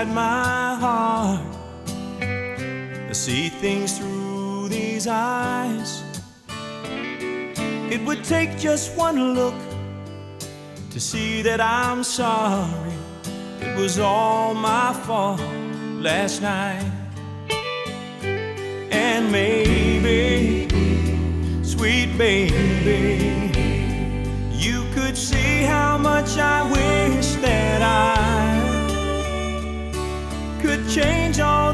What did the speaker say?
inside my heart. I see things through these eyes. It would take just one look to see that I'm sorry. It was all my fault last night. And maybe, sweet baby, you could see how much I wish that I could change all